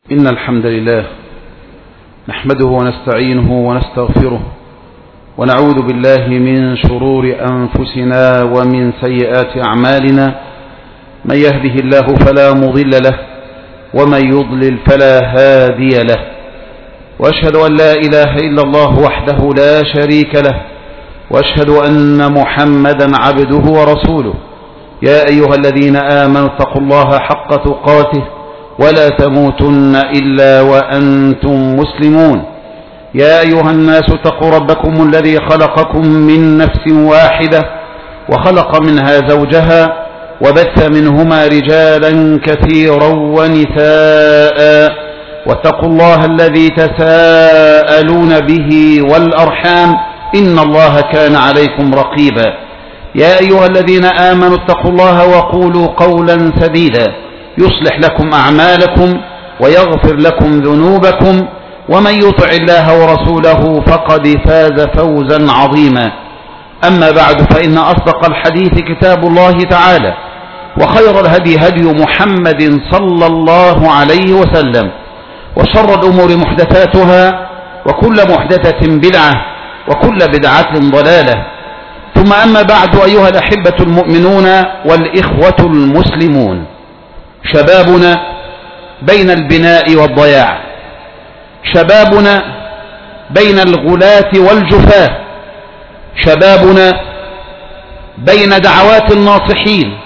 إن الحمد لله نحمده ونستعينه ونستغفره ونعوذ بالله من شرور أنفسنا ومن سيئات أعمالنا. من يهده الله فلا مضل له ومن يضلل فلا هادي له، وأشهد أن لا إله إلا الله وحده لا شريك له، وأشهد أن محمدا عبده ورسوله. يا أيها الذين آمنوا اتقوا الله حق تقاته ولا تموتن إلا وأنتم مسلمون. يا أيها الناس اتقوا ربكم الذي خلقكم من نفس واحدة وخلق منها زوجها وبث منهما رجالا كثيرا ونساء، واتقوا الله الذي تساءلون به والأرحام إن الله كان عليكم رقيبا. يا أيها الذين آمنوا اتقوا الله وقولوا قولا سديدا يصلح لكم أعمالكم ويغفر لكم ذنوبكم، ومن يطع الله ورسوله فقد فاز فوزا عظيما. أما بعد، فإن أصدق الحديث كتاب الله تعالى، وخير الهدي هدي محمد صلى الله عليه وسلم، وشر الأمور محدثاتها، وكل محدثة بدعة، وكل بدعة ضلالة. ثم أما بعد، أيها الأحبة المؤمنون والإخوة المسلمون، شبابنا بين البناء والضياع، شبابنا بين الغلاة والجفاة، شبابنا بين دعوات الناصحين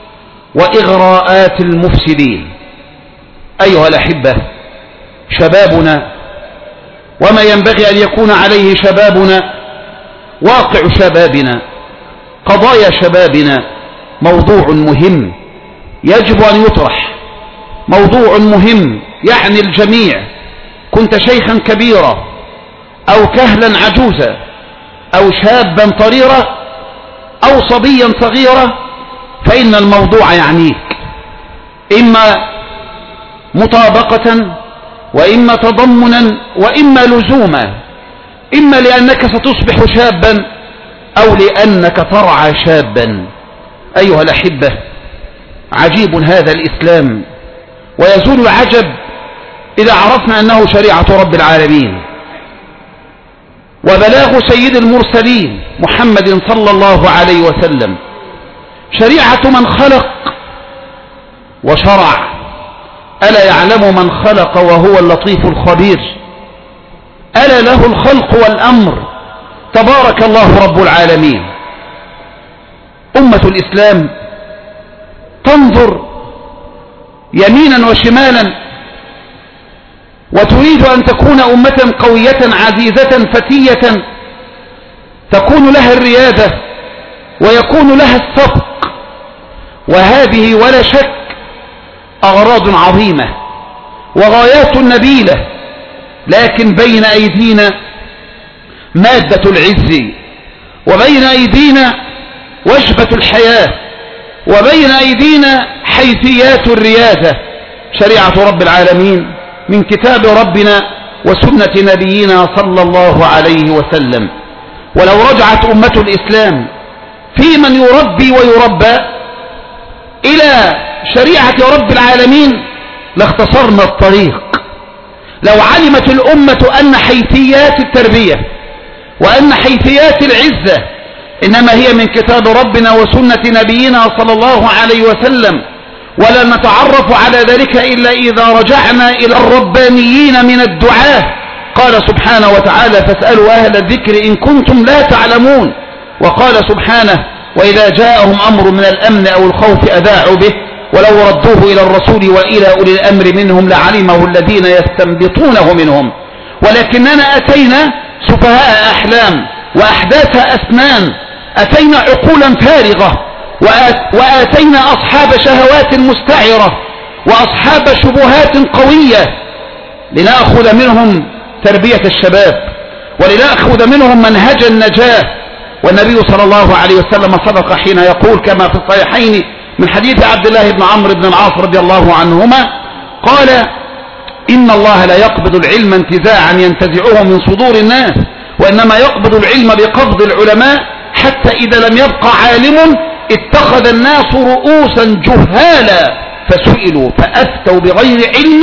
وإغراءات المفسدين. أيها الأحبة، شبابنا وما ينبغي أن يكون عليه شبابنا، واقع شبابنا، قضايا شبابنا، موضوع مهم يجب أن يطرح، موضوع مهم يعني الجميع. كنت شيخا كبيرا أو كهلا عجوزا أو شابا طريرا أو صبيا صغيرا، فإن الموضوع يعنيك، إما مطابقة وإما تضمنا وإما لزوما، إما لأنك ستصبح شابا أو لأنك ترعى شابا. أيها الأحبة، عجيب هذا الإسلام، ويزول العجب إذا عرفنا أنه شريعة رب العالمين وبلاغ سيد المرسلين محمد صلى الله عليه وسلم، شريعة من خلق وشرع. ألا يعلم من خلق وهو اللطيف الخبير؟ ألا له الخلق والأمر، تبارك الله رب العالمين. أمة الإسلام تنظر يمينا وشمالا وتريد أن تكون أمة قوية عزيزة فتية، تكون لها الريادة ويكون لها السبق، وهذه ولا شك أغراض عظيمة وغايات نبيلة، لكن بين أيدينا مادة العز، وبين أيدينا وجبة الحياة، وبين أيدينا حيثيات الريادة، شريعة رب العالمين من كتاب ربنا وسنة نبينا صلى الله عليه وسلم. ولو رجعت أمة الإسلام في من يربي ويربى إلى شريعة رب العالمين لاختصرنا الطريق. لو علمت الأمة أن حيثيات التربية وأن حيثيات العزة إنما هي من كتاب ربنا وسنة نبينا صلى الله عليه وسلم، ولا نتعرف على ذلك إلا إذا رجعنا إلى الربانيين من الدعاة. قال سبحانه وتعالى: فاسألوا أهل الذكر إن كنتم لا تعلمون. وقال سبحانه: وإذا جاءهم أمر من الأمن أو الخوف أذاعوا به ولو ردوه إلى الرسول وإلى أولي الأمر منهم لعلمه الذين يستنبطونه منهم. ولكننا أتينا سفهاء أحلام وأحداث أسنان، أتينا عقولا فارغة، وآتينا أصحاب شهوات مستعرة وأصحاب شبهات قوية لنأخذ منهم تربية الشباب ولنأخذ منهم منهج النجاة. والنبي صلى الله عليه وسلم صدق حين يقول كما في الصحيحين من حديث عبد الله بن عمرو بن العاص رضي الله عنهما قال: إن الله لا يقبض العلم انتزاعا ينتزعه من صدور الناس، وإنما يقبض العلم بقبض العلماء، حتى إذا لم يبقى عالم اتخذ الناس رؤوسا جهالا فسئلوا فأفتوا بغير علم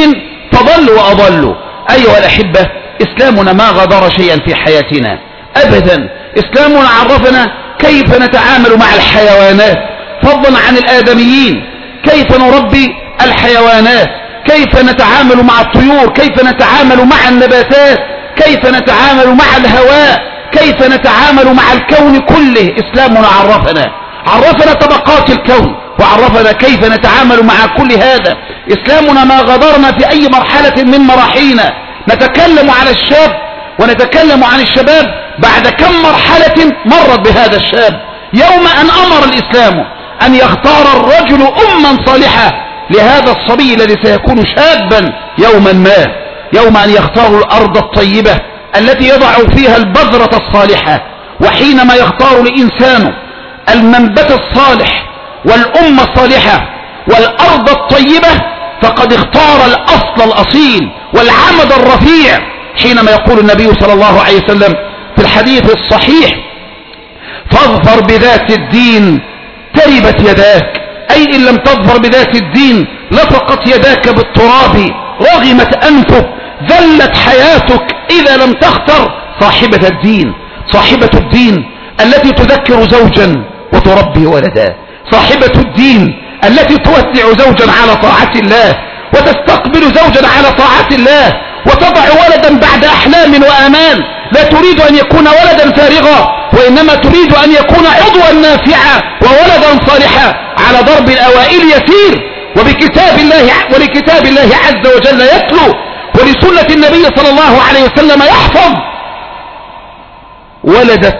فضلوا وأضلوا. أيها الأحبة، إسلامنا ما غادر شيئا في حياتنا أبدا. إسلامنا عرفنا كيف نتعامل مع الحيوانات فضلا عن الآدميين، كيف نربي الحيوانات، كيف نتعامل مع الطيور، كيف نتعامل مع النباتات، كيف نتعامل مع الهواء، كيف نتعامل مع الكون كله. إسلامنا عرفنا طبقات الكون، وعرفنا كيف نتعامل مع كل هذا. إسلامنا ما غادرنا في أي مرحلة من مراحلنا. نتكلم على الشاب ونتكلم عن الشباب بعد كم مرحلة مرت بهذا الشاب، يوم أن أمر الإسلام أن يختار الرجل أما صالحة لهذا الصبي الذي سيكون شابا يوما ما، يوم أن يختار الأرض الطيبة التي يضع فيها البذرة الصالحة. وحينما يختار الإنسان المنبت الصالح والأمة الصالحة والأرض الطيبة فقد اختار الأصل الأصيل والعمد الرفيع. حينما يقول النبي صلى الله عليه وسلم في الحديث الصحيح: فاظفر بذات الدين تربت يداك، أي إن لم تظفر بذات الدين لصقت يداك بالتراب، رغمت أنفك، ذلت حياتك إذا لم تختر صاحبة الدين. صاحبة الدين التي تذكر زوجا وتربي ولدا، صاحبة الدين التي تودع زوجا على طاعة الله وتستقبل زوجا على طاعة الله، وتضع ولدا بعد أحلام وآمال. لا تريد أن يكون ولدا فارغا، وإنما تريد أن يكون عضوا نافعا وولدا صالحا على ضرب الأوائل يسير، ولكتاب الله عز وجل يتلو، ولسنة النبي صلى الله عليه وسلم يحفظ. ولدت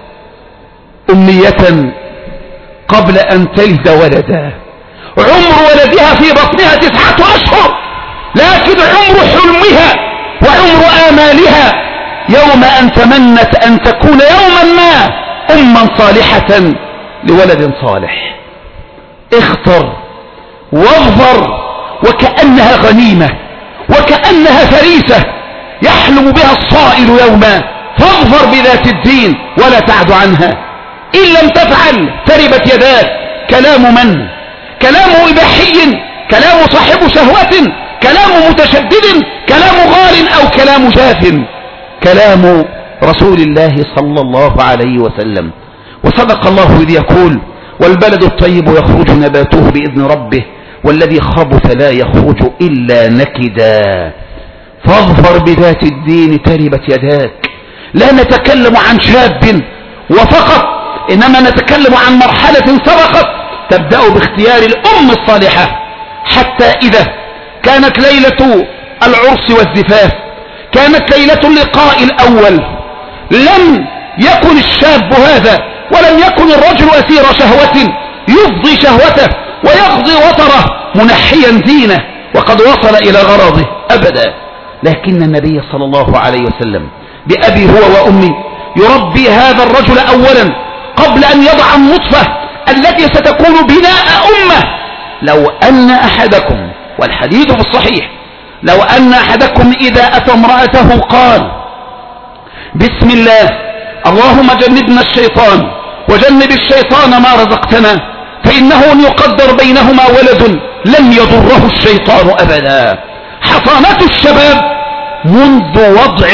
أمنية قبل أن تلد ولدا، عمر ولدها في بطنها 9 أشهر، لكن عمر حلمها وعمر آمالها يوم أن تمنت أن تكون يوما ما أما صالحة لولد صالح. اختر واظفر، وكأنها غنيمة وكأنها فريسة يحلم بها الصائل يوما. فاظفر بذات الدين ولا تعد عنها، إن لم تفعل تربت يداك. كلام من؟ كلام إباحي، كلام صاحب شهوة، كلام متشدد، كلام غال أو كلام جاف؟ كلام رسول الله صلى الله عليه وسلم. وصدق الله إذ يقول: والبلد الطيب يخرج نباته بإذن ربه والذي خبث لا يخرج إلا نكدا. فاظفر بذات الدين تربت يداك. لا نتكلم عن شاب وفقط، إنما نتكلم عن مرحلة سبقت تبدأ باختيار الأم الصالحة، حتى إذا كانت ليلة العرس والزفاف، كانت ليلة اللقاء الأول، لم يكن الشاب هذا ولم يكن الرجل أسير شهوة يفضي شهوته ويقضي وطره منحيا دينه وقد وصل إلى غرضه أبدا. لكن النبي صلى الله عليه وسلم بأبي هو وأمي يربي هذا الرجل أولا قبل أن يضع النطفة التي ستكون بناء أمة. لو أن أحدكم، والحديث في الصحيح، لو أن أحدكم إذا أتى امرأته قال: بسم الله اللهم جنبنا الشيطان وجنب الشيطان ما رزقتنا، فإنه أن يقدر بينهما ولد لن يضره الشيطان أبدا. حصانة الشباب منذ وضع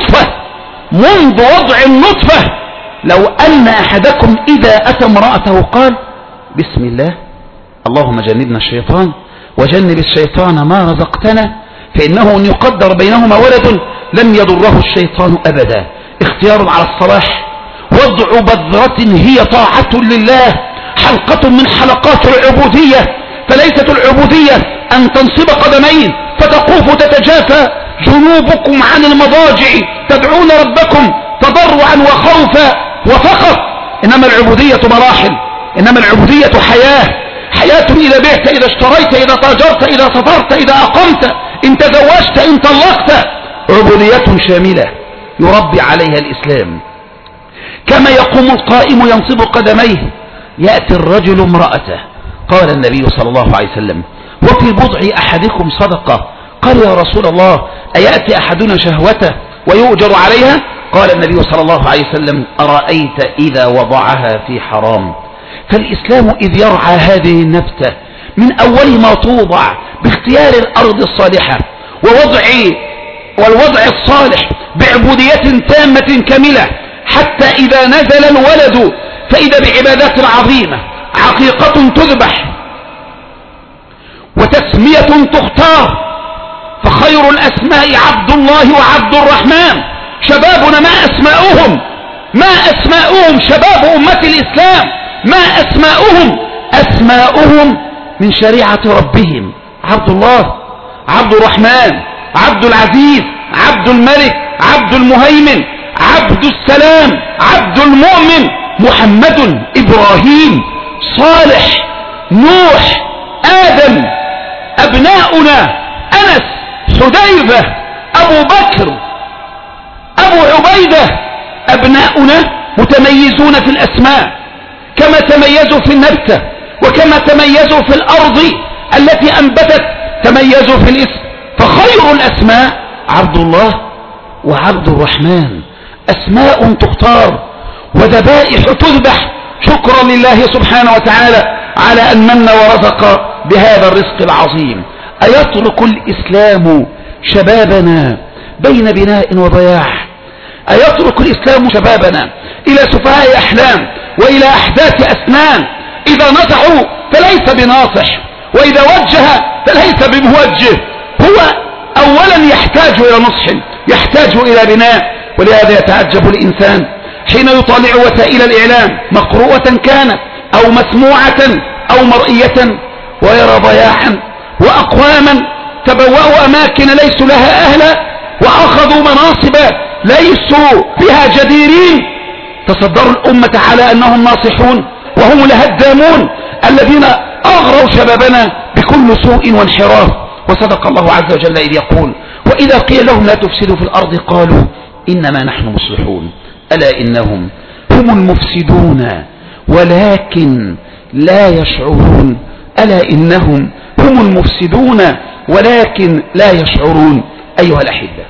النطفة. لو أن أحدكم إذا أتى امرأته قال: بسم الله اللهم جنبنا الشيطان وجنب الشيطان ما رزقتنا، فإنه أن يقدر بينهما ولد لن يضره الشيطان أبدا. اختيار على الصلاح، وضع بذرة هي طاعة لله، حلقة من حلقات العبودية. فليست العبودية أن تنصب قدمين فتقوف تتجافى جنوبكم عن المضاجع تدعون ربكم تضرعا وخوفا وفقط، إنما العبودية مراحل، إنما العبودية حياة إذا بعت، إذا اشتريت، إذا تاجرت، إذا سافرت، إذا أقمت، إن تزوجت، إن طلقت. عبودية شاملة يربي عليها الإسلام. كما يقوم القائم ينصب قدميه يأتي الرجل امرأته. قال النبي صلى الله عليه وسلم: وفي بضع أحدكم صدقة. قال: يا رسول الله أيأتي أحدنا شهوته ويؤجر عليها؟ قال النبي صلى الله عليه وسلم: أرأيت إذا وضعها في حرام. فالإسلام إذ يرعى هذه النبتة من أول ما توضع باختيار الأرض الصالحة والوضع الصالح بعبودية تامة كاملة، حتى إذا نزل الولد فإذا بعبادات عظيمة، عقيقة تذبح وتسمية تختار، فخير الأسماء عبد الله وعبد الرحمن. شبابنا ما أسماؤهم شباب أمة الإسلام، ما أسماؤهم من شريعة ربهم: عبد الله، عبد الرحمن، عبد العزيز، عبد الملك، عبد المهيمن، عبد السلام، عبد المؤمن، محمد، إبراهيم، صالح، نوح، آدم. أبناؤنا أنس، حذيفة، أبو بكر، أبو عبيدة. أبناؤنا متميزون في الأسماء كما تميزوا في النبتة، وكما تميزوا في الأرض التي أنبتت تميزوا في الاسم. فخير الأسماء عبد الله وعبد الرحمن، أسماء تختار وذبائح تذبح شكرا لله سبحانه وتعالى على أن من ورزق بهذا الرزق العظيم. أيترك الإسلام شبابنا بين بناء وضياع؟ أيترك الإسلام شبابنا إلى سفهاء أحلام وإلى أحداث أسنان؟ إذا نصحوا فليس بناصح، وإذا وجه فليس بموجه. هو أولا يحتاج إلى نصح، يحتاج إلى بناء. ولهذا يتعجب الإنسان حين يطالع وسائل الإعلام مقروءة كانت أو مسموعة أو مرئية، ويرى ضياعا وأقواما تبوأوا أماكن ليسوا لها أهلا، وأخذوا مناصب ليسوا بها جديرين، تصدروا الأمة على أنهم ناصحون وهم الهدامون الذين أغروا شبابنا بكل سوء وانحراف. وصدق الله عز وجل إذ يقول: وإذا قيل لهم لا تفسدوا في الأرض قالوا إنما نحن مصلحون ألا إنهم هم المفسدون ولكن لا يشعرون. ألا إنهم هم المفسدون ولكن لا يشعرون. أيها الأحبة،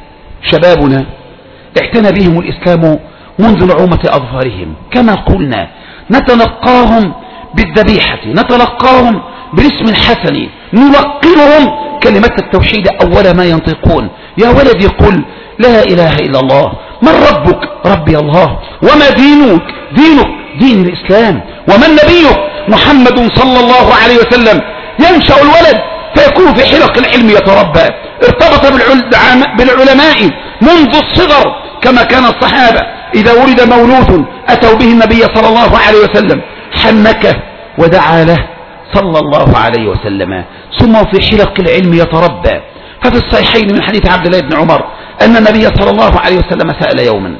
شبابنا اعتنى بهم الإسلام منذ نعومة أظفارهم، كما قلنا نتلقاهم بالذبيحة، نتلقاهم بالاسم الحسن، نلقنهم كلمة التوحيد أول ما ينطقون. يا ولدي قل لا إله إلا الله. من ربك؟ ربي الله. وما دينك؟ دين الإسلام. ومن نبيك؟ محمد صلى الله عليه وسلم. ينشأ الولد فيكون في حلق العلم يتربى، ارتبط بالعلماء منذ الصغر، كما كان الصحابة إذا ولد مولود أتوا به النبي صلى الله عليه وسلم، حنكه ودعا له صلى الله عليه وسلم، ثم في حلق العلم يتربى. ففي الصحيحين من حديث عبد الله بن عمر أن النبي صلى الله عليه وسلم سأل يوما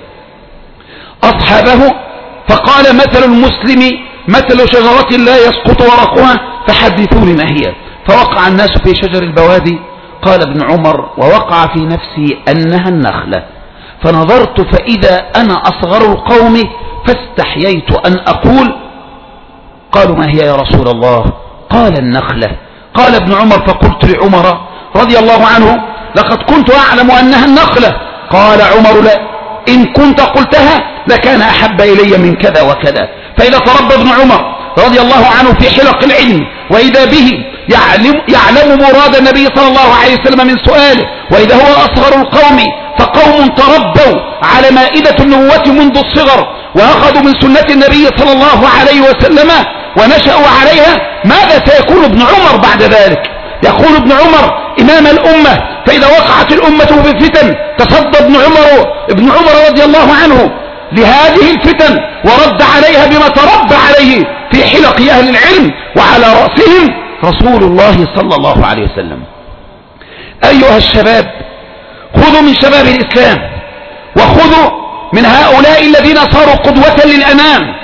أصحابه فقال: مثل المسلم مثل شجرة لا يسقط ورقها فحدثوني ما هي. فوقع الناس في شجر البوادي. قال ابن عمر: ووقع في نفسي أنها النخلة، فنظرت فإذا أنا أصغر القوم فاستحييت أن أقول. قالوا: ما هي يا رسول الله؟ قال: النخلة. قال ابن عمر: فقلت لعمر رضي الله عنه: لقد كنت أعلم أنها النخلة. قال عمر: لا، إن كنت قلتها لكان أحب إلي من كذا وكذا. فإذا تربى ابن عمر رضي الله عنه في حلق العلم، وإذا به يعلم مراد النبي صلى الله عليه وسلم من سؤاله، وإذا هو أصغر القوم، فقوم تربوا على مائدة النبوة منذ الصغر، وأخذوا من سنة النبي صلى الله عليه وسلم ونشأوا عليها. ماذا سيكون ابن عمر بعد ذلك؟ يقول ابن عمر إمام الأمة، فإذا وقعت الأمة في فتن تصدى ابن عمر رضي الله عنه لهذه الفتن ورد عليها بما تربى عليه في حلق أهل العلم، وعلى رأسهم رسول الله صلى الله عليه وسلم. أيها الشباب، خذوا من شباب الإسلام، وخذوا من هؤلاء الذين صاروا قدوة للأنام.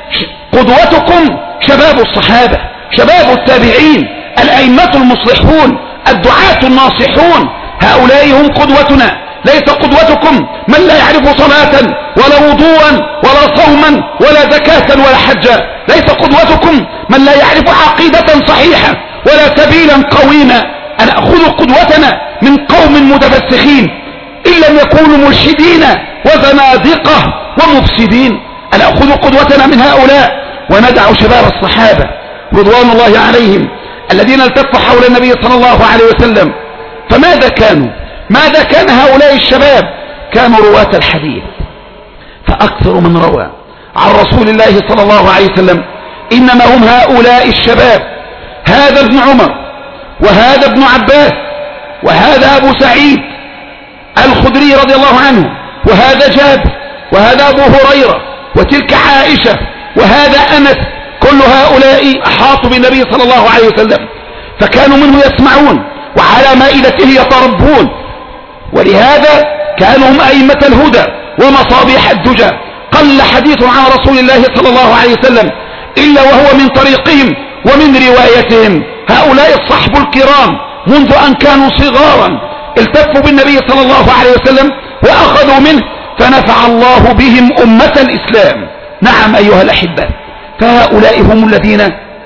قدوتكم شباب الصحابة، شباب التابعين، الأئمة المصلحون، الدعاة الناصحون. هؤلاء هم قدوتنا. ليس قدوتكم من لا يعرف صلاة ولا وضوءا ولا صوما ولا زكاة ولا حجا. ليس قدوتكم من لا يعرف عقيدة صحيحة ولا سبيلا قويما. أن أخذ قدوتنا من قوم متفسخين إن لم يكونوا ملحدين وزنادقة ومفسدين. أن أخذ قدوتنا من هؤلاء، وندع شباب الصحابة رضوان الله عليهم الذين التفوا حول النبي صلى الله عليه وسلم فماذا كانوا؟ ماذا كان هؤلاء الشباب؟ كانوا رواة الحديث. فأكثر من روى عن رسول الله صلى الله عليه وسلم إنما هم هؤلاء الشباب، هذا ابن عمر، وهذا ابن عباس، وهذا أبو سعيد الخدري رضي الله عنه، وهذا جابر، وهذا أبو هريرة، وتلك عائشة، وهذا أنس. كل هؤلاء أحاطوا بالنبي صلى الله عليه وسلم، فكانوا منه يسمعون وعلى مائدته يتربون، ولهذا كانوا هم أئمة الهدى ومصابيح الدجى. قل حديث عن رسول الله صلى الله عليه وسلم إلا وهو من طريقهم ومن روايتهم. هؤلاء الصحب الكرام منذ أن كانوا صغارا التفوا بالنبي صلى الله عليه وسلم وأخذوا منه، فنفع الله بهم أمة الإسلام. نعم أيها الأحبة، فهؤلاء هم الذين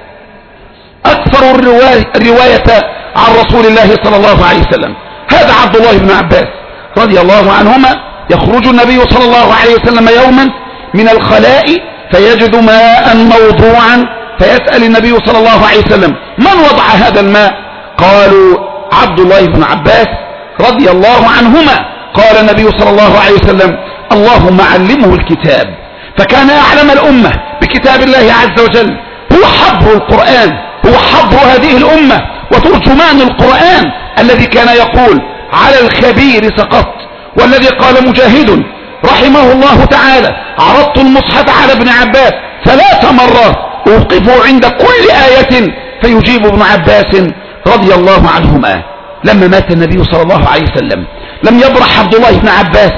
أكثروا الرواية عن رسول الله صلى الله عليه وسلم. هذا عبد الله بن عباس رضي الله عنهما، يخرج النبي صلى الله عليه وسلم يوما من الخلاء فيجد ماء موضوعا، فيسأل النبي صلى الله عليه وسلم: من وضع هذا الماء؟ قالوا: عبد الله بن عباس رضي الله عنهما. قال النبي صلى الله عليه وسلم: اللهم علمه الكتاب. فكان أعلم الأمة بكتاب الله عز وجل، هو حبر القرآن، هو حبر هذه الأمة وترجمان القرآن، الذي كان يقول: على الخبير سقطت. والذي قال مجاهد رحمه الله تعالى: عرضت المصحف على ابن عباس 3 مرات أوقفه عند كل آية فيجيب ابن عباس رضي الله عنهما. لما مات النبي صلى الله عليه وسلم لم يبرح عبد الله بن عباس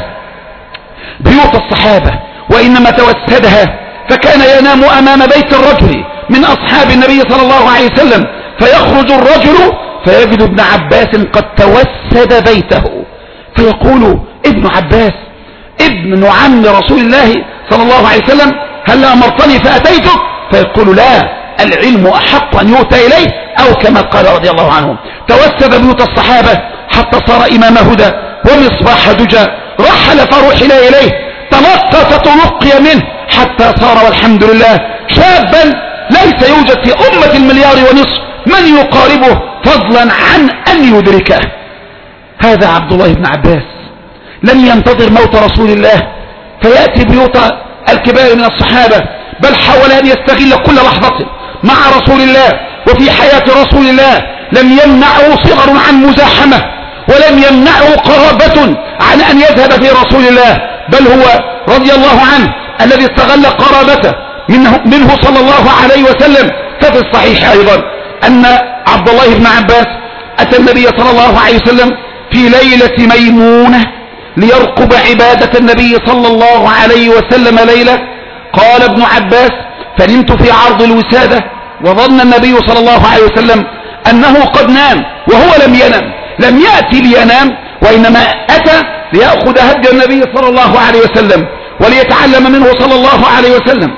بيوت الصحابة، وإنما توسدها، فكان ينام أمام بيت الرجل من أصحاب النبي صلى الله عليه وسلم، فيخرج الرجل فيجد ابن عباس قد توسد بيته، فيقول: ابن عباس ابن عم رسول الله صلى الله عليه وسلم، هل أمرتني فأتيتك؟ فيقول: لا، العلم أحق أن يؤتى إليه، أو كما قال رضي الله عنه. توسد بيوت الصحابة حتى صار إمام هدى ومصباح دجى. رحل فرحل إليه، تلقى فتلقي منه، حتى صار والحمد لله شابا ليس يوجد في أمة 1.5 مليار من يقاربه فضلا عن أن يدركه. هذا عبد الله بن عباس لم ينتظر موت رسول الله فيأتي بيوت الكبار من الصحابة، بل حاول أن يستغل كل لحظة مع رسول الله وفي حياة رسول الله. لم يمنعه صغر عن مزاحمة، ولم يمنعه قرابة عن أن يذهب في رسول الله، بل هو رضي الله عنه الذي استغل قرابته منه صلى الله عليه وسلم. ففي الصحيح أيضا أن عبد الله بن عباس أتى النبي صلى الله عليه وسلم في ليلة ميمونة ليرقب عبادة النبي صلى الله عليه وسلم ليلة. قال ابن عباس: فنمت في عرض الوسادة، وظن النبي صلى الله عليه وسلم أنه قد نام، وهو لم ينم، لم يأتي لينام، وإنما أتى ليأخذ هدي النبي صلى الله عليه وسلم وليتعلم منه صلى الله عليه وسلم.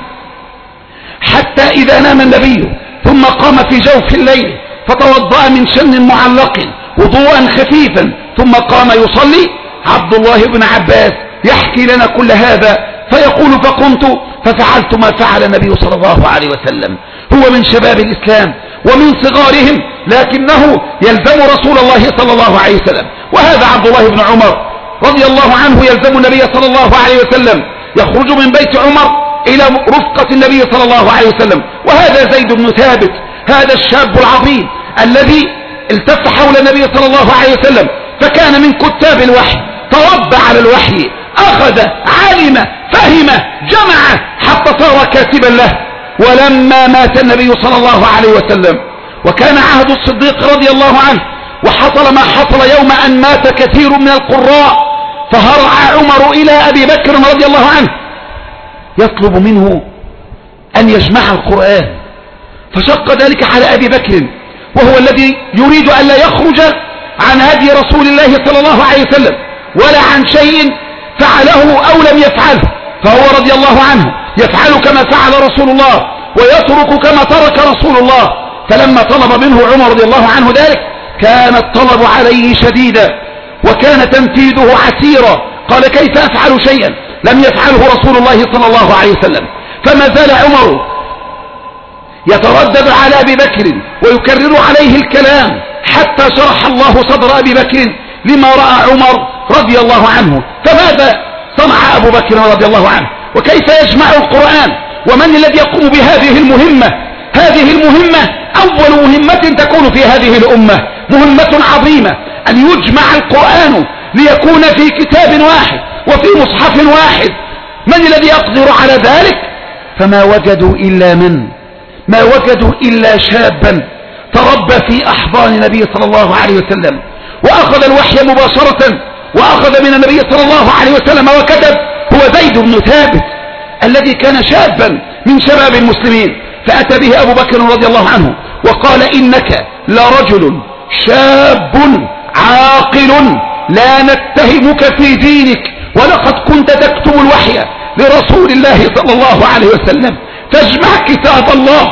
حتى إذا نام النبي ثم قام في جوف الليل فتوضأ من شن معلق وضوءا خفيفا ثم قام يصلي، عبد الله بن عباس يحكي لنا كل هذا فيقول: فقمت ففعلت ما فعل النبي صلى الله عليه وسلم. هو من شباب الإسلام ومن صغارهم، لكنه يلزم رسول الله صلى الله عليه وسلم. وهذا عبد الله بن عمر رضي الله عنه يلزم النبي صلى الله عليه وسلم، يخرج من بيت عمر إلى رفقة النبي صلى الله عليه وسلم. وهذا زيد بن ثابت، هذا الشاب العظيم الذي التف حول النبي صلى الله عليه وسلم، فكان من كتاب الوحي، تربى على الوحي، أخذ علم فهم جمع حتى صار كاتبا له. ولما مات النبي صلى الله عليه وسلم وكان عهد الصديق رضي الله عنه، وحصل ما حصل يوم أن مات كثير من القراء، فهرع عمر إلى أبي بكر رضي الله عنه يطلب منه أن يجمع القرآن، فشق ذلك على أبي بكر، وهو الذي يريد أن لا يخرج عن هدي رسول الله صلى الله عليه وسلم ولا عن شيء فعله أو لم يفعله، فهو رضي الله عنه يفعل كما فعل رسول الله ويترك كما ترك رسول الله. فلما طلب منه عمر رضي الله عنه ذلك كان الطلب عليه شديدا وكان تنفيذه عسيرا. قال: كيف أفعل شيئا لم يفعله رسول الله صلى الله عليه وسلم؟ فما زال عمر يتردد على أبي بكر ويكرر عليه الكلام حتى شرح الله صدر أبي بكر لما رأى عمر رضي الله عنه. فماذا صنع أبو بكر رضي الله عنه؟ وكيف يجمع القرآن؟ ومن الذي يقوم بهذه المهمة؟ هذه المهمة أول مهمة تكون في هذه الأمة، مهمة عظيمة، أن يجمع القرآن ليكون في كتاب واحد وفي مصحف واحد. من الذي يقدر على ذلك؟ فما وجدوا إلا ما وجدوا إلا شابا تربى في أحضان النبي صلى الله عليه وسلم وأخذ الوحي مباشرة وأخذ من النبي صلى الله عليه وسلم وكتب، هو زيد بن ثابت الذي كان شابا من شباب المسلمين. فأتى به أبو بكر رضي الله عنه وقال إنك لرجل شاب عاقل لا نتهمك في دينك، ولقد كنت تكتب الوحي لرسول الله صلى الله عليه وسلم، فاجمع كتاب الله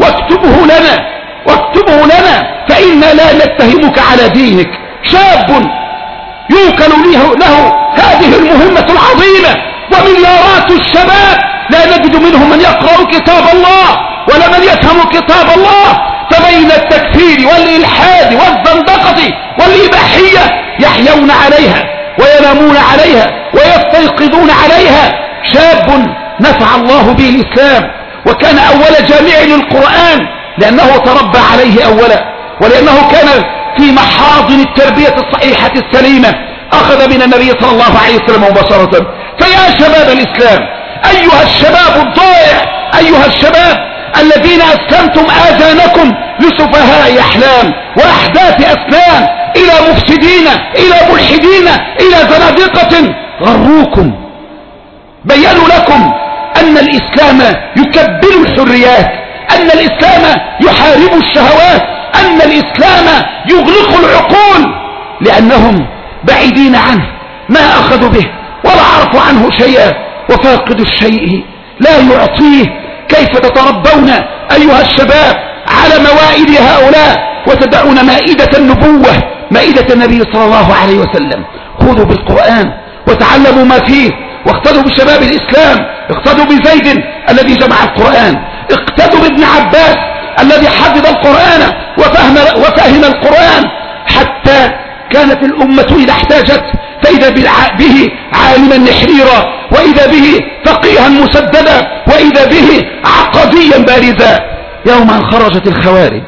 واكتبه لنا فإنا لا نتهمك على دينك. شاب يوكل له هذه المهمة العظيمة، ومليارات الشباب لا نجد منهم من يقرأ كتاب الله ولا من يفهم كتاب الله. فبين التكفير والإلحاد والزندقة والإباحية يحيون عليها وينامون عليها ويستيقظون عليها شاب نفع الله به الإسلام، وكان أول جامع للقرآن لأنه تربى عليه أولا، ولأنه كان في محاضن التربية الصحيحة السليمة، أخذ من النبي صلى الله عليه وسلم مباشرة. فيا شباب الإسلام، أيها الشباب الضائع، أيها الشباب الذين أسلمتم آذانكم لسفهاء أحلام وأحداث أسنان، إلى مفسدين، إلى ملحدين، إلى زنادقة غروكم، بيّنوا لكم أن الإسلام يكبل الحريات، أن الإسلام يحارب الشهوات، أن الإسلام يغلق العقول، لأنهم بعيدين عنه، ما أخذوا به ولا عرفوا عنه شيئا، وفاقد الشيء لا يعطيه. كيف تتربون أيها الشباب على موائد هؤلاء وتدعون مائدة النبوة، مائدة النبي صلى الله عليه وسلم؟ خذوا بالقرآن وتعلموا ما فيه، واقتدوا بشباب الإسلام، اقتدوا بزيد الذي جمع القرآن، اقتدوا بابن عباس الذي حفظ القرآن وفهم القرآن، حتى كانت الأمة إذا احتاجت فإذا به عالما نحريرا، وإذا به فقيها مسددا، وإذا به عقديا بارزا. يوم أن خرجت الخوارج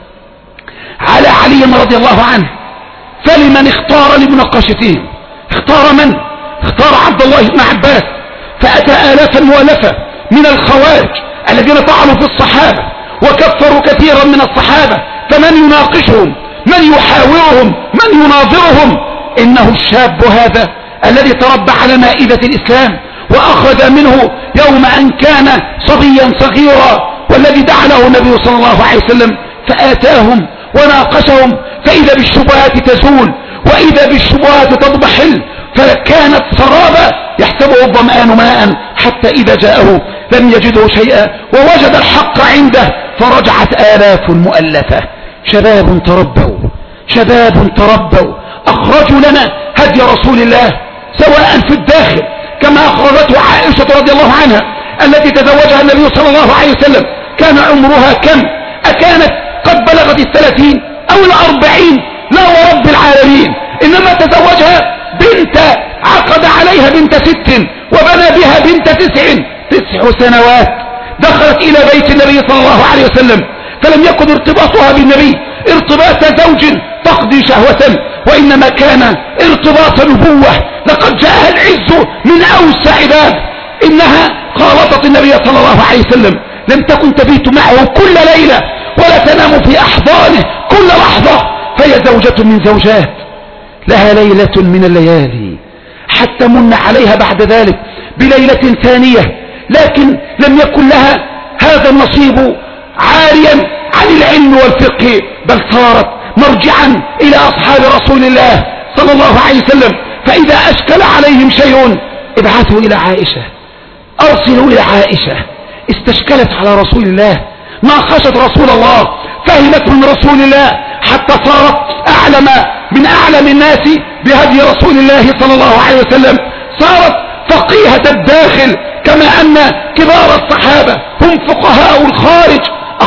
على علي رضي الله عنه، فلمن اختار لمناقشتهم؟ اختار من؟ اختار عبد الله بن عباس، فأتى آلافا مؤلفة من الخوارج الذين طعنوا في الصحابة وكفروا كثيرا من الصحابة، فمن يناقشهم؟ من يحاورهم؟ من يناظرهم؟ إنه الشاب هذا الذي تربى على مائدة الإسلام وأخذ منه يوم أن كان صبيا صغيرا، والذي دعا له النبي صلى الله عليه وسلم، فآتاهم وناقشهم، فإذا بالشبهات تزول وإذا بالشبهات تضمحل، فكانت سرابا يحسبه الظمآن ماء، حتى إذا جاءه لم يجده شيئا ووجد الحق عنده، فرجعت آلاف مؤلفة. شباب تربوا أخرجوا لنا هدي رسول الله، سواء في الداخل كما أخرجته عائشة رضي الله عنها التي تزوجها النبي صلى الله عليه وسلم، كان عمرها كم؟ أكانت قد بلغت 30 أو 40؟ لا ورب العالمين، إنما تزوجها بنت عقد عليها بنت 6 وبنى بها بنت 9 سنوات. دخلت إلى بيت النبي صلى الله عليه وسلم، فلم يكن ارتباطها بالنبي ارتباط زوج تقضي شهوة، وإنما كان ارتباط نبوة. لقد جاءها العز من أوسع باب، إنها خالطت النبي صلى الله عليه وسلم، لم تكن تبيت معه كل ليلة ولا تنام في أحضانه كل لحظة، فهي زوجة من زوجات، لها ليلة من الليالي، حتى من عليها بعد ذلك بليلة ثانية، لكن لم يكن لها هذا النصيب عاريا عن العلم والفقه، بل صارت مرجعا إلى أصحاب رسول الله صلى الله عليه وسلم. فإذا أشكل عليهم شيء ابعثوا إلى عائشة، أرسلوا إلى عائشة. استشكلت على رسول الله، ناقشت رسول الله، فهمت من رسول الله، حتى صارت من أعلم الناس بهدي رسول الله صلى الله عليه وسلم، صارت فقيهة الداخل، كما أن كبار الصحابة هم فقهاء الخارج.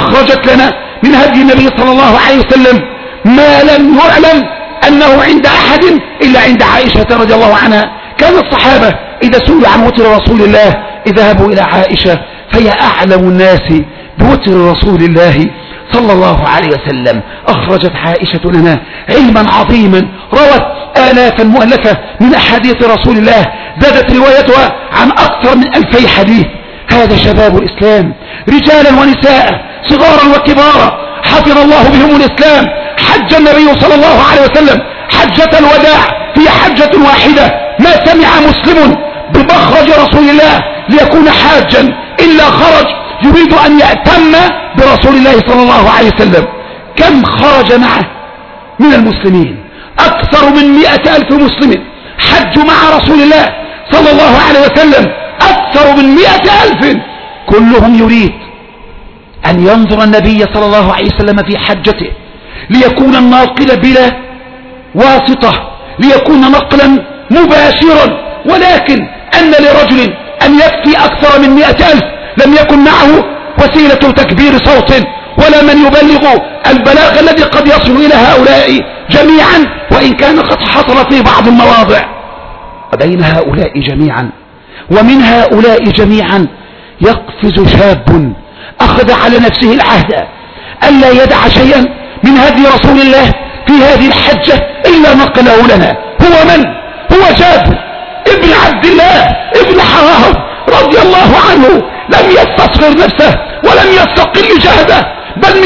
أخرجت لنا من هدي النبي صلى الله عليه وسلم ما لم يعلم أنه عند أحد إلا عند عائشة رضي الله عنها. كان الصحابة إذا سئلوا عن وتر رسول الله اذهبوا إلى عائشة فهي أعلم الناس بوتر رسول الله صلى الله عليه وسلم. أخرجت عائشة لنا علما عظيما، روت آلافا مؤلفة من أحاديث رسول الله، زادت روايتها عن أكثر من 2000 حديث. هذا شباب الإسلام، رجالا ونساء، صغارا وكبارا، حفظ الله بهم الإسلام. حج النبي صلى الله عليه وسلم حجة الوداع في حجة واحدة، ما سمع مسلم بمخرج رسول الله ليكون حاجا إلا خرج يريد أن يأتم برسول الله صلى الله عليه وسلم. كم خرج معه من المسلمين؟ أكثر من 100,000 مسلم حجوا مع رسول الله صلى الله عليه وسلم، أكثر من 100,000، كلهم يريد أن ينظر النبي صلى الله عليه وسلم في حجته ليكون الناقل بلا واسطة، ليكون نقلا مباشرا. ولكن أن لرجل أن يكفي أكثر من 100,000 لم يكن معه وسيلة تكبير صوت ولا من يبلغ البلاغ الذي قد يصل إلى هؤلاء جميعا، وإن كان قد حصل في بعض المواضع. وبين هؤلاء جميعا ومن هؤلاء جميعا يقفز شاب أخذ على نفسه العهد ألا يدع شيئا من هدي رسول الله في هذه الحجة إلا نقله لنا. هو من؟ هو شاب ابن عبد الله ابن حرام رضي الله عنه، لم يستصغر نفسه ولم يستقل جهده، بل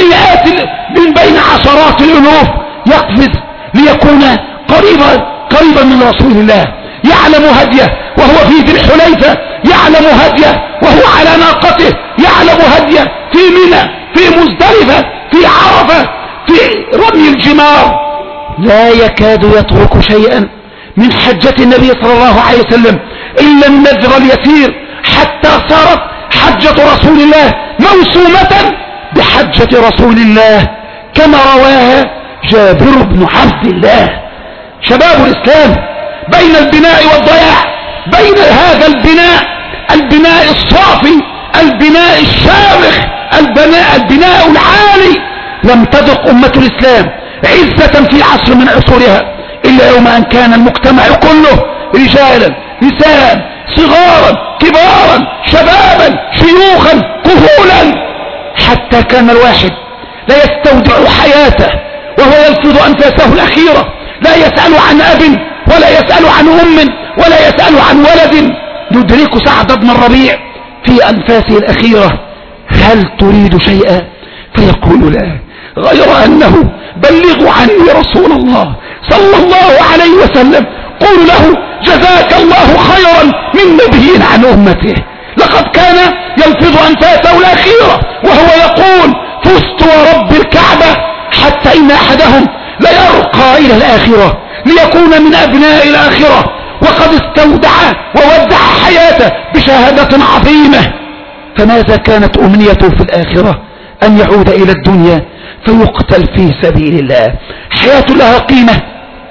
من بين عشرات الألوف يقفز ليكون قريبا من رسول الله، يعلم هديه وهو في ذي الحليفة، يعلم هديه وهو على ناقته، يعلم هديه في منى، في مزدلفة، في عرفة، في رمي الجمار. لا يكاد يترك شيئا من حجة النبي صلى الله عليه وسلم إلا النذر اليسير، حتى صارت حجة رسول الله موسومة بحجة رسول الله كما رواها جابر بن عبد الله. شباب الإسلام بين البناء والضياع، بين هذا البناء الصافي، البناء الشامخ، البناء العالي، لم تذق أمة الإسلام عزة في عصر من عصورها إلا يوم أن كان المجتمع كله رجالا نساء صغارا كبارا شبابا شيوخا كهولا، حتى كان الواحد لا يستودع حياته وهو يلفظ أنفاسه الأخيرة، لا يسأل عن أب ولا يسأل عن أم ولا يسأل عن ولد. يدرك سعد بن الربيع في أنفاسه الأخيرة هل تريد شيئا؟ فيقول لا، غير أنه بلغوا عني رسول الله صلى الله عليه وسلم، قولوا له جزاك الله خيرا من نبي عن أمته. لقد كان يلفظ أنفاسه الأخيرة وهو يقول فزت ورب الكعبة، حتى إن أحدهم ليرقى إلى الآخرة ليكون من أبناء الآخرة، وقد استودع وودع حياته بشهادة عظيمة. فماذا كانت أمنيته في الآخرة؟ أن يعود إلى الدنيا فيقتل في سبيل الله. حياة لها قيمة،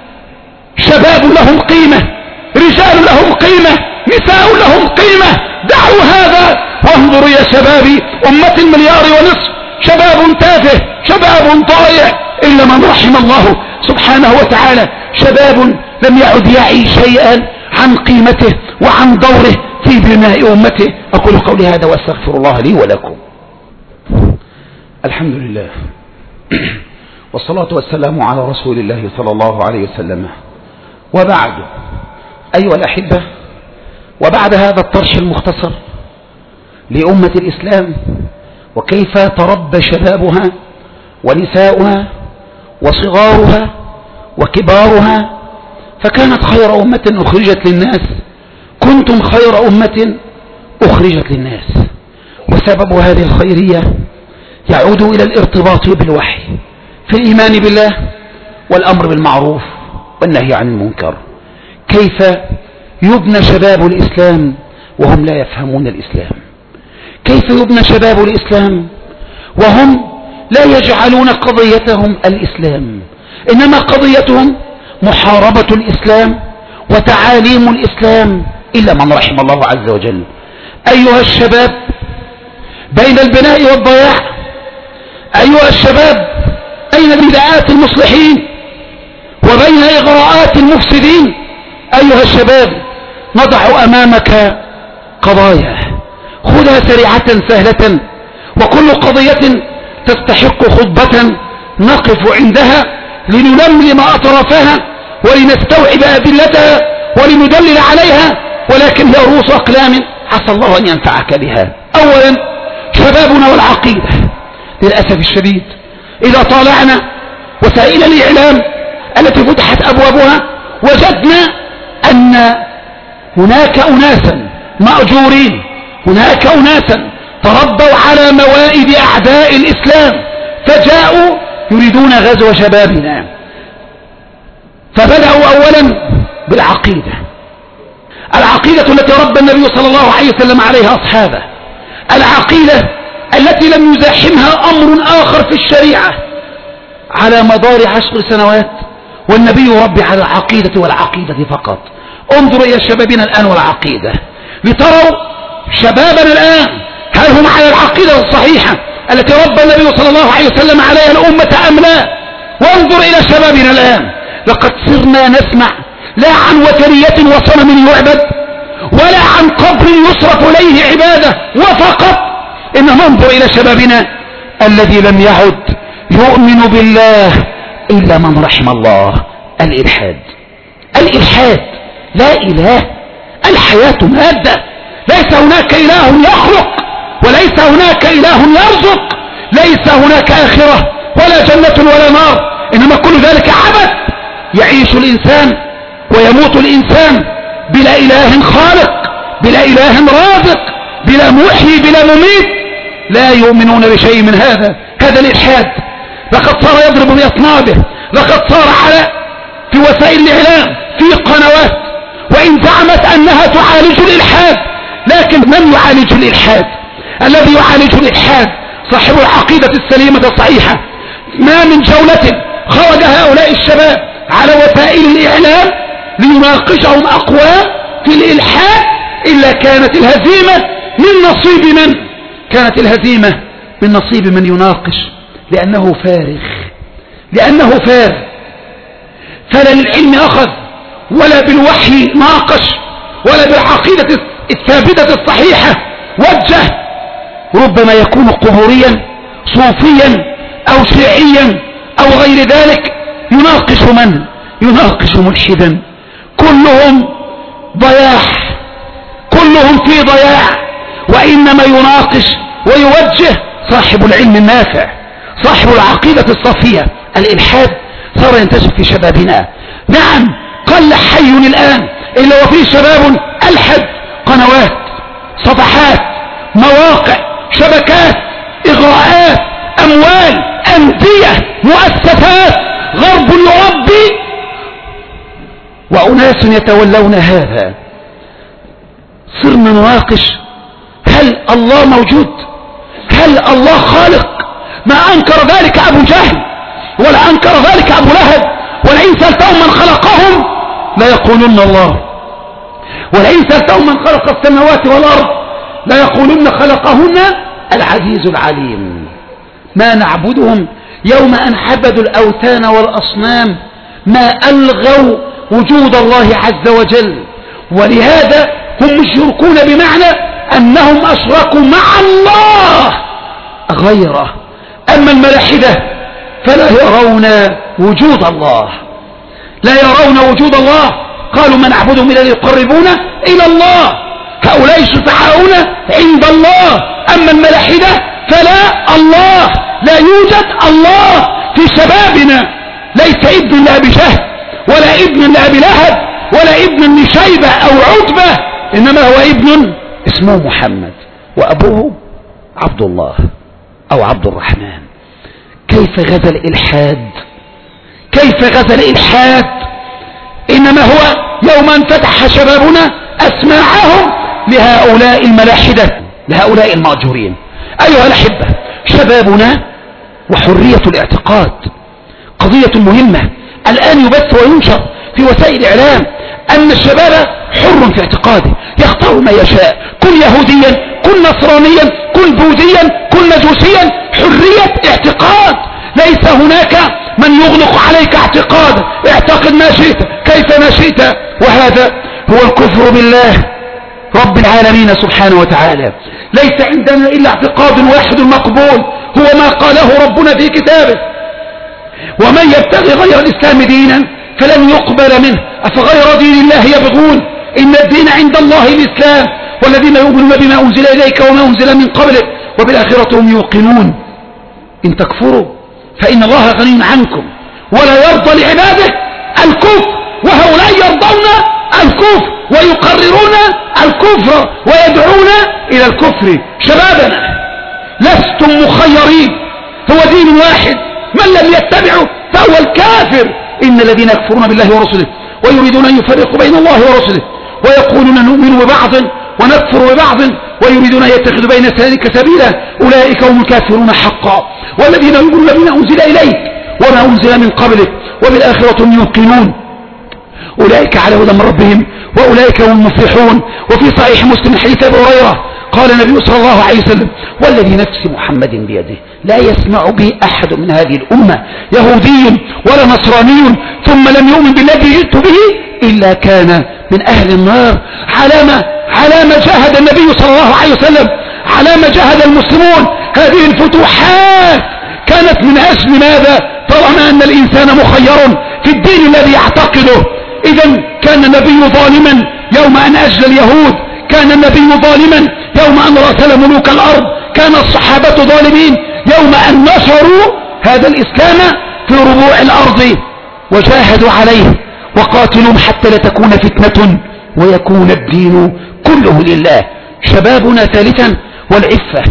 شباب لهم قيمة، رجال لهم قيمة، نساء لهم قيمة. دعوا هذا وانظروا يا شبابي أمة 1.5 مليار، شباب تافه، شباب ضائع، إلا من رحم الله سبحانه وتعالى، شباب لم يعد يعي شيئا عن قيمته وعن دوره في بناء أمته. أقول قولي هذا وأستغفر الله لي ولكم. الحمد لله والصلاة والسلام على رسول الله صلى الله عليه وسلم، وبعد. أيها الأحبة، وبعد هذا الطرش المختصر لأمة الإسلام وكيف تربى شبابها ونساؤها وصغارها وكبارها، فكانت خير أمة أخرجت للناس، كنتم خير أمة أخرجت للناس. وسبب هذه الخيرية يعود إلى الارتباط بالوحي في الإيمان بالله والأمر بالمعروف والنهي عن المنكر. كيف يبنى شباب الإسلام وهم لا يفهمون الإسلام؟ كيف يبنى شباب الإسلام وهم لا يجعلون قضيتهم الإسلام، إنما قضيتهم محاربة الإسلام وتعاليم الإسلام إلا من رحم الله عز وجل. أيها الشباب، بين البناء والضياع أيها الشباب، بين نداءات المصلحين وبين إغراءات المفسدين، أيها الشباب نضع أمامك قضايا، خذها سريعة سهلة، وكل قضية تستحق خطبة نقف عندها لنلملم أطرافها ولنستوعب أدلتها ولندلل عليها، ولكن هي رؤوس أقلام عسى الله أن ينفعك بها. أولا شبابنا والعقيدة. للأسف الشديد إذا طالعنا وسائل الإعلام التي فتحت أبوابها وجدنا أن هناك أناسا مأجورين، هناك أناسا تربوا على موائد أعداء الإسلام فجاءوا يريدون غزو شبابنا. فبدأوا أولا بالعقيدة، العقيدة التي ربى النبي صلى الله عليه وسلم عليها أصحابه، العقيدة التي لم يزاحمها أمر آخر في الشريعة على مدار 10 سنوات، والنبي يربي على العقيدة والعقيدة فقط. انظروا إلى شبابنا الآن والعقيدة لتروا شبابنا الآن هل هم على العقيدة الصحيحة التي ربى النبي صلى الله عليه وسلم عليها الأمة أم لا. وانظر إلى شبابنا الآن، لقد صرنا نسمع لا عن وثنية وصنم يعبد ولا عن قبر يصرف إليه عبادة وفقط، إنما انظر إلى شبابنا الذي لم يعد يؤمن بالله إلا من رحم الله. الإلحاد، الإلحاد لا إله، الحياة مادة، ليس هناك إله يخلق وليس هناك إله يرزق، ليس هناك آخرة ولا جنة ولا نار، إنما كل ذلك عبث. يعيش الإنسان ويموت الإنسان بلا إله خالق، بلا إله رازق، بلا محيي، بلا مميت. لا يؤمنون بشيء من هذا. هذا الإلحاد لقد صار يضرب بأصنابه، لقد صار على في وسائل الإعلام في قنوات، وإن زعمت أنها تعالج الإلحاد، لكن من يعالج الإلحاد؟ الذي يعالج الإلحاد صاحب العقيدة السليمة الصحيحة. ما من جولة خرج هؤلاء الشباب على وسائل الإعلام ليناقشهم أقوام في الإلحاد إلا كانت الهزيمة من نصيب من؟ كانت الهزيمة من نصيب من يناقش، لأنه فارغ، لأنه فارغ، فلا للعلم أخذ ولا بالوحي ناقش ولا بالعقيدة الثابتة الصحيحة وجه. ربما يكون قبوريا صوفيا أو شيعيا أو غير ذلك، يناقش من؟ يناقش ملحدا. كلهم ضياع، كلهم في ضياع، وإنما يناقش ويوجه صاحب العلم النافع، صاحب العقيدة الصافية. الإلحاد صار ينتشر في شبابنا. نعم قل حي الآن إلا وفيه شباب ألحد، قنوات، صفحات، مواقع، شبكات، إغراءات، أموال، أندية، مؤسسات، غرب يربي وأناس يتولون هذا. صرنا نناقش هل الله موجود؟ هل الله خالق؟ ما أنكر ذلك أبو جهل ولا أنكر ذلك أبو لهب، ولئن سألتهم من خلقهم لا يقولون الله، ولئن سألتهم من خلق السماوات والأرض لا يقولون خلقهن العزيز العليم. ما نعبدهم يوم أن عبدوا الأوثان والأصنام ما ألغوا وجود الله عز وجل، ولهذا هم مشركون بمعنى أنهم أشركوا مع الله غيره. أما الملاحدة فلا يرون وجود الله، لا يرون وجود الله. قالوا ما نعبدهم إلا ليقربونا إلى الله، هؤلاء شفعاؤون عند الله. أما الملاحدة فلا، الله لا يوجد الله في شبابنا، ليس ابن لأبي جهل ولا ابن لأبي لهب ولا ابن لشيبة أو عتبة، إنما هو ابن اسمه محمد وأبوه عبد الله أو عبد الرحمن. كيف غزا الإلحاد، كيف غزا الإلحاد. إنما هو يوم ان فتح شبابنا أسماعهم لهؤلاء الملاحدة، لهؤلاء المأجورين. أيها الأحبة، شبابنا وحرية الاعتقاد قضية مهمة. الآن يبث وينشر في وسائل الإعلام أن الشباب حر في اعتقاده، يختار ما يشاء، كن يهوديا، كن نصرانيا، كن بوذيا، كن مجوسيا، حرية اعتقاد. ليس هناك من يغلق عليك اعتقاد، اعتقد ما شئت كيف ما شئت. وهذا هو الكفر بالله رب العالمين سبحانه وتعالى. ليس عندنا إلا اعتقاد واحد مقبول، هو ما قاله ربنا في كتابه: ومن يبتغي غير الإسلام دينا فلن يقبل منه أفغير دين الله يبغون إن الدين عند الله الإسلام والذين يؤمنون بما أنزل إليك وما أنزل من قبلك وبالآخرة هم يوقنون إن تكفروا فإن الله غني عنكم ولا يرضى لعباده الكفر، وهؤلاء يرضون الكفر ويقررون الكفر ويدعون إلى الكفر. شبابنا لستم مخيرين، هو دين واحد، من لم يتبعه فهو الكافر. إن الذين يكفرون بالله ورسله ويريدون أن يفرقوا بين الله ورسله ويقولون نؤمن ببعض ونكفر ببعض ويريدون أن يتخذوا بين ذلك سبيلا أولئك هم الكافرون حقا والذين يؤمنون بما أنزل إليك وما أنزل من قبلك وبالآخرة هم يوقنون أولئك على هدى من ربهم وأولئك هم المفلحون. وفي صحيح مسلم حديث أبي هريرة قال النبي صلى الله عليه وسلم: والذي نفس محمد بيده لا يسمع به أحد من هذه الأمة يهودي ولا نصراني ثم لم يؤمن بالذي جئت به إلا كان من أهل النار. على ما جاهد النبي صلى الله عليه وسلم، على ما جاهد المسلمون. هذه الفتوحات كانت من أجل ماذا؟ طالما أن الإنسان مخير في الدين الذي يعتقده. إذا كان النبي ظالما يوم أن أجل اليهود، كان النبي ظالما يوم أن رسل ملوك الأرض، كان الصحابة ظالمين يوم أن نشروا هذا الإسلام في ربوع الأرض وجاهدوا عليه وقاتلوا حتى لا تكون فتنة ويكون الدين كله لله. شبابنا ثالثا والعفة.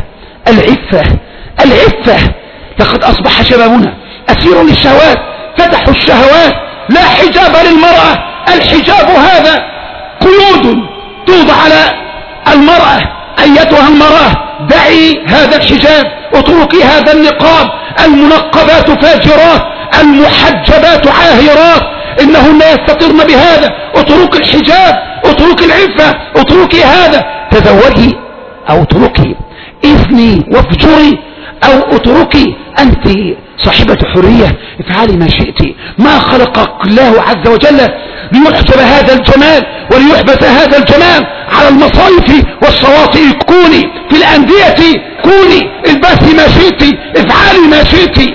العفة لقد أصبح شبابنا أسير للشهوات، فتحوا الشهوات، لا حجاب للمرأة. الحجاب هذا قيود توضع على المرأة. أيتها المرأة دعي هذا الحجاب، اتركي هذا النقاب. المنقبات فاجرات، المحجبات عاهرات، إنهن يستطرن بهذا. اترك الحجاب، اترك العفة، اتركي هذا. تزوجي أو اتركي، إذني وافجري أو اتركي، أنت صاحبة حرية، افعلي ما شئت. ما خلقك الله عز وجل ليحجب هذا الجمال وليحبس هذا الجمال على المصايف والشواطئ. كوني في الأندية، كوني البسي ما شئت، افعلي ما شئت.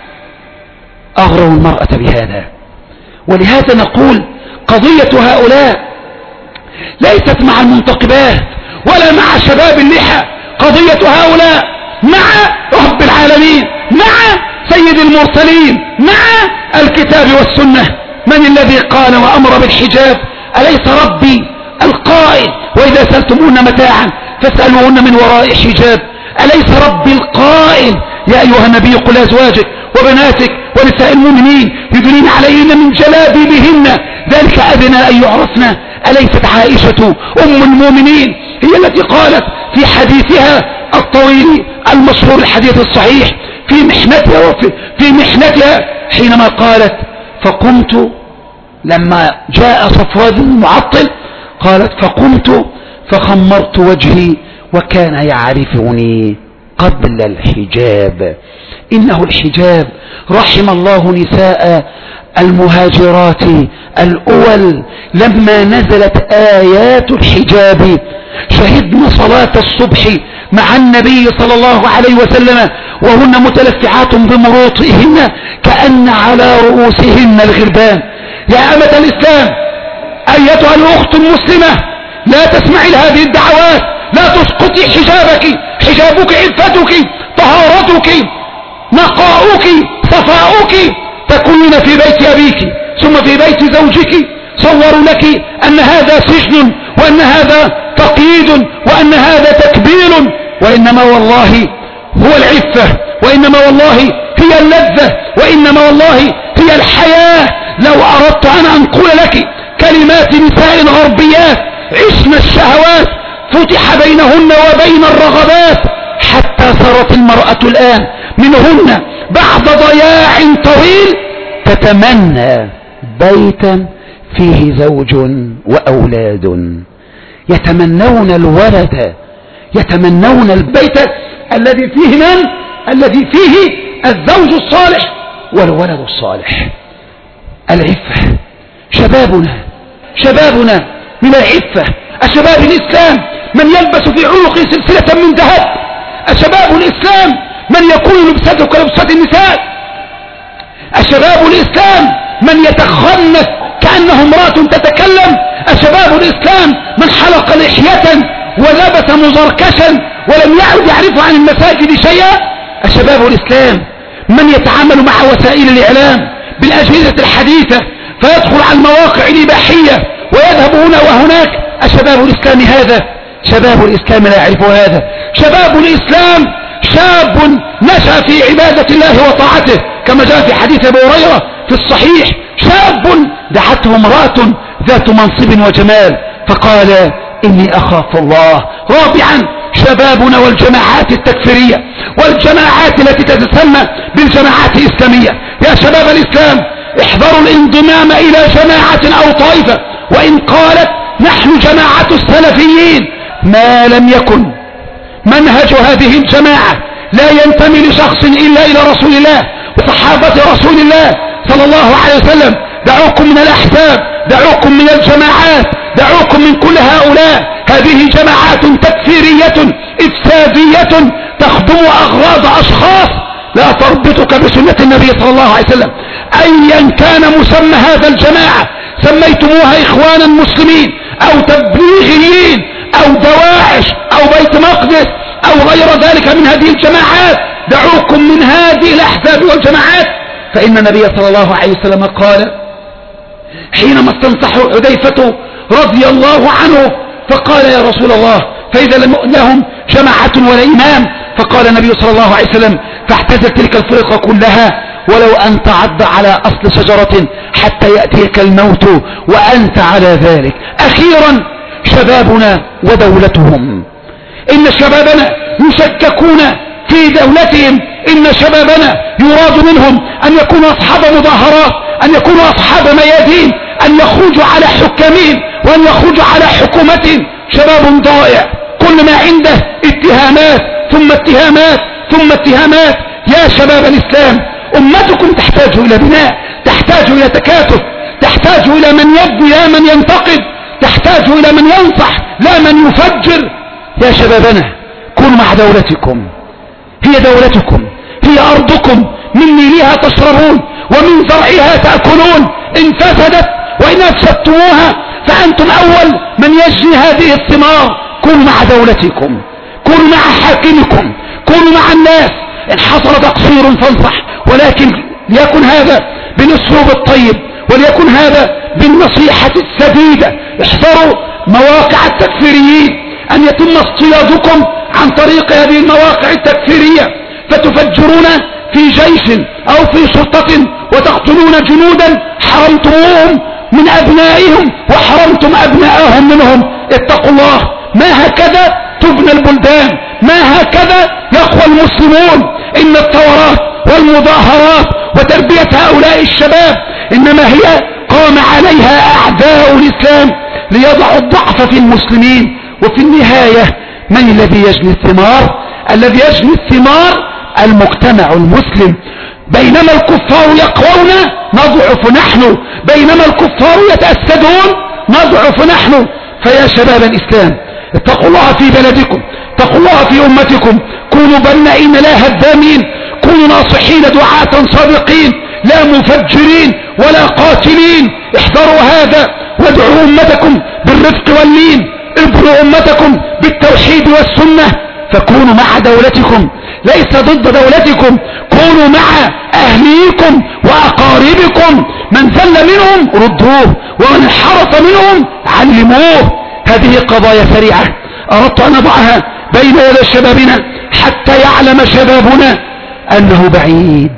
أغروا المرأة بهذا. ولهذا نقول قضية هؤلاء ليست مع المنتقبات ولا مع شباب اللحى، قضية هؤلاء مع رب العالمين، مع سيد المرسلين، مع الكتاب والسنة. من الذي قال وأمر بالحجاب؟ أليس ربي القائل: وإذا سألتمون متاعا فاسألوهن من وراء حجاب؟ أليس ربي القائل: يا أيها النبي قل أزواجك وبناتك ونساء المؤمنين يدنين عليهن من جلابيبهن ذلك أدنى أن يعرفن؟ أليست عائشة أم المؤمنين هي التي قالت في حديثها الطويل المشهور الحديث الصحيح في محنتها حينما قالت: فقمت لما جاء صفوان المعطل، قالت: فقمت فخمرت وجهي وكان يعرفني قبل الحجاب. إنه الحجاب. رحم الله نساء المهاجرات الأول لما نزلت آيات الحجاب شهدن صلاة الصبح مع النبي صلى الله عليه وسلم وهن متلفعات بمروطهن كأن على رؤوسهن الغربان. يا أمة الإسلام، أيتها الأخت المسلمة، لا تسمعي لهذه الدعوات، لا تسقطي حجابك. حجابك عفتك، طهارتك، نقاؤك، صفاؤك. تكونين في بيت أبيك ثم في بيت زوجك صوروا لك أن هذا سجن وأن هذا تقييد وأن هذا تكبير، وإنما والله هو العفة، وإنما والله هي اللذة، وإنما والله هي الحياة. لو أردت أن أنقل لك كلمات نساء غربيات عشن الشهوات فتح بينهن وبين الرغبات حتى صارت المرأة الآن منهن بعد ضياع طويل تتمنى بيتا فيه زوج وأولاد، يتمنون الولد، يتمنون البيت الذي فيه من؟ الذي فيه الزوج الصالح والولد الصالح. العفة، شبابنا من العفة. الشباب الإسلام من يلبس في عنقه سلسلة من ذهب. الشباب الإسلام من يكون لبسته كلبسة النساء. الشباب الإسلام من يتخنث كأنه امرأة تتكلم. الشباب الإسلام من حلق لحية ولبس مزركشا ولم يعد يعرف عن المساجد شيئا. الشباب الإسلام من يتعامل مع وسائل الإعلام بالأجهزة الحديثة فيدخل على المواقع الإباحية ويذهب هنا وهناك. الشباب الإسلام هذا شباب الإسلام لا يعرف هذا. شباب الإسلام شاب نشأ في عبادة الله وطاعته كما جاء في حديث أبي هريرة في الصحيح. شاب دعته امرأة ذات منصب وجمال فقال إني أخاف الله. رابعا شبابنا والجماعات التكفيرية والجماعات التي تتسمى بالجماعات الإسلامية. يا شباب الإسلام احذروا الانضمام إلى جماعة أو طائفة وإن قالت نحن جماعة السلفيين ما لم يكن منهج هذه الجماعة لا ينتمي لشخص إلا إلى رسول الله وصحابة رسول الله صلى الله عليه وسلم. دعوكم من الأحزاب، دعوكم من الجماعات، دعوكم من كل هؤلاء. هذه جماعات تكفيرية إفسادية تخدم أغراض أشخاص لا تربطك بسنة النبي صلى الله عليه وسلم. أيا كان مسمى هذا الجماعة سميتموها إخوانا مسلمين أو تبليغيين أو دواعش أو بيت مقدس أو غير ذلك من هذه الجماعات، دعوكم من هذه الأحزاب والجماعات. فإن النبي صلى الله عليه وسلم قال حينما استنصحوا حذيفة رضي الله عنه فقال يا رسول الله فإذا لهم جماعة ولا إمام؟ فقال النبي صلى الله عليه وسلم فاعتزل تلك الفرقة كلها ولو أن تعض على أصل شجرة حتى يأتيك الموت وأنت على ذلك. أخيرا شبابنا ودولتهم. إن شبابنا يشككون في دولتهم. إن شبابنا يراد منهم أن يكونوا أصحاب مظاهرات، أن يكونوا أصحاب ميادين، أن يخرجوا على حكامهم وأن يخرجوا على حكومتهم. شباب ضائع كل ما عنده اتهامات ثم اتهامات ثم اتهامات. يا شباب الإسلام أمتكم تحتاج إلى بناء، تحتاج إلى تكاتف، تحتاج إلى من يبني لا من ينتقد، تحتاج إلى من ينصح لا من يفجر. يا شبابنا كونوا مع دولتكم، هي دولتكم، هي أرضكم، من نيلها تشربون ومن زرعها تأكلون. إن فسدت وإن أفسدتموها فأنتم أول من يجني هذه الثمار. كونوا مع دولتكم، كونوا مع حاكمكم، كونوا مع الناس. إن حصل تقصير فانصح، ولكن ليكن هذا بالأسلوب الطيب وليكن هذا بالنصيحة السديدة. احذروا مواقع التكفيريين أن يتم اصطيادكم عن طريق هذه المواقع التكفيرية فتفجرون في جيش أو في شرطة وتقتلون جنودا حرمتموهم من أبنائهم وحرمتم أبنائهم منهم. اتقوا الله. ما هكذا تبنى البلدان، ما هكذا يقوى المسلمون. إن الثورات والمظاهرات وتربية هؤلاء الشباب إنما هي قام عليها أعداء الإسلام ليضعوا الضعف في المسلمين. وفي النهاية من الذي يجني الثمار؟ الذي يجني الثمار المجتمع المسلم. بينما الكفار يقوون نضعف نحن، بينما الكفار يتأسدون نضعف نحن. فيا شباب الإسلام اتقوا الله في بلدكم، اتقوا الله في أمتكم. كونوا بنائين لا هدامين، كونوا ناصحين دعاة صادقين لا مفجرين ولا قاتلين. احذروا هذا وادعوا أمتكم بالرفق واللين، ابنوا أمتكم بالتوحيد والسنة. فكونوا مع دولتكم ليس ضد دولتكم، كونوا مع أهليكم وأقاربكم. من زل منهم ردوه ومن انحرف منهم علموه. هذه قضايا سريعة أردت أن أضعها بين يدي شبابنا حتى يعلم شبابنا أنه بعيد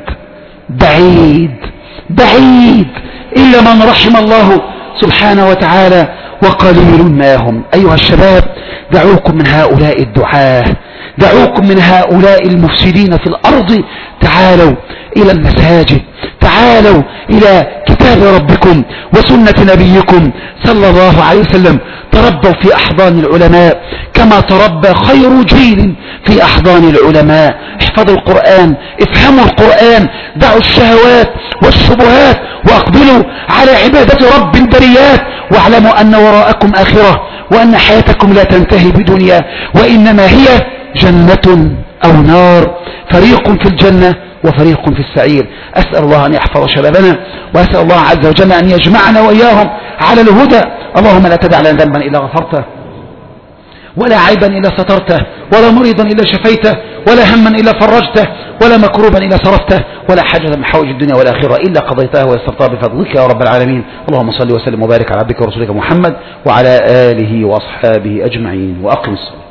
بعيد بعيد إلا من رحم الله سبحانه وتعالى وقليل ما هم. أيها الشباب دعوكم من هؤلاء الدعاة، دعوكم من هؤلاء المفسدين في الأرض، تعالوا إلى المساجد، تعالوا إلى كتاب ربكم وسنة نبيكم صلى الله عليه وسلم. تربوا في أحضان العلماء كما تربى خير جيل في أحضان العلماء. احفظوا القرآن، افهموا القرآن، دعوا الشهوات والشبهات وأقبلوا على عبادة رب البريات، واعلموا أن وراءكم آخرة، وأن حياتكم لا تنتهي بدنيا، وإنما هي جنة أو نار، فريق في الجنة وفريق في السعير. أسأل الله أن يحفظ شبابنا، وأسأل الله عز وجل أن يجمعنا وإياهم على الهدى. اللهم لا تدع لنا ذنبا إلا غفرته، ولا عيبا إلا سترته، ولا مريضا إلا شفيته، ولا هما إلا فرجته، ولا مكروبا إلا صرفته، ولا حاجة من حوائج الدنيا والآخرة إلا قضيتها ويسرتها بفضلك يا رب العالمين. اللهم صل وسلم وبارك على عبدك ورسولك محمد وعلى آله وأصحابه أجمعين، وأقم الصلاة.